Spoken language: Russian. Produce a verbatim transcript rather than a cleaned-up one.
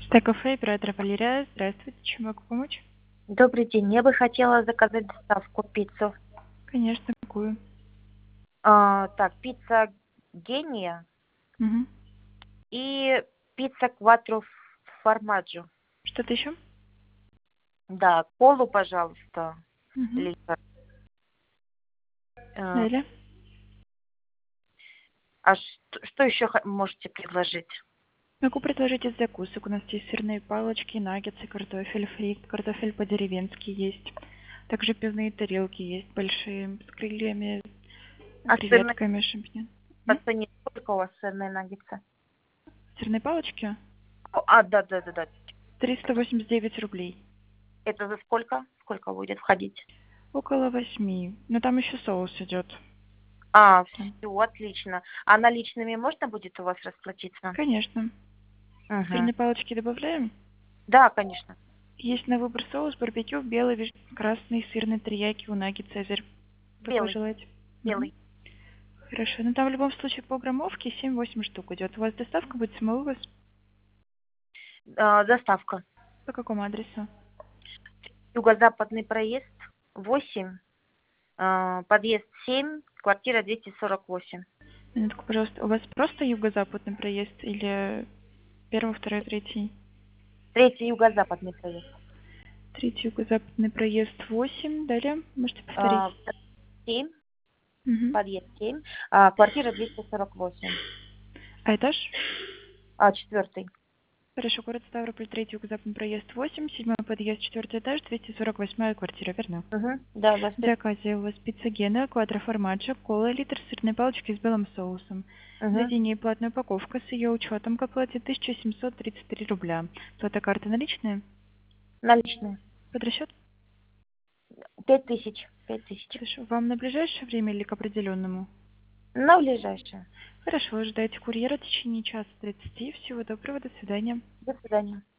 Так, кафе, оператор Валерия. Здравствуйте, чем могу помочь? Добрый день. Я бы хотела заказать доставку пиццу. Конечно, какую? А, так, пицца Гения Мгм. и пицца Кватро Формаджо. Что-то еще? Да, колу, пожалуйста, Мгм. литр. А, Далее. а что, что еще х- можете предложить? Могу предложить из закусок. У нас есть сырные палочки, наггетсы, картофель фри, картофель по-деревенски есть. Также пивные тарелки есть большие, с крыльями, А сырные, креветками, шампиньон. по М? цене сколько у вас сырные наггетсы? Сырные палочки? О, А, да, да, да, да. триста восемьдесят девять рублей. Это за сколько? Сколько будет входить? Около восьми. Но там еще соус идет. А, Там. все, отлично. А наличными можно будет у вас расплатиться? Конечно. Угу. Сырные палочки добавляем? Да, конечно. Есть на выбор соус барбекю, белый, виш- красный, сырный, терияки, унаги, цезарь. Какой Белый, желаете? Мгм. белый. Хорошо. Ну там в любом случае по граммовке семь-восемь штук идет. У вас доставка будет самовывоз? А, доставка. По какому адресу? Юго-западный проезд восемь, а, подъезд семь, квартира двести сорок восемь. Минутку, пожалуйста. У вас просто юго-западный проезд или первый, второй, третий? Третий юго-западный проезд. Третий юго-западный проезд восемь. Далее. Можете повторить? А, семь, Мгм. подъезд семь, а, квартира двести сорок восемь. А этаж? А, четвертый. Хорошо, город Ставрополь, третий юго-западный проезд восемь, седьмой подъезд, четвертый этаж, двести сорок восьмая квартира, верно? Угу. Да, да, В все. заказе у вас пицца Гена, квадроформаджо, кола, литр, сырные палочки с белым соусом. Угу. Заведение и платная упаковка с ее учетом к оплате тысяча семьсот тридцать три рубля. Плата карты наличная? Наличные. Под расчет? Пять тысяч. Пять тысяч. Хорошо. Вам на ближайшее время или к определенному? На ближайшее. Хорошо, ожидайте курьера в течение часа тридцати. Всего доброго, до свидания. До свидания.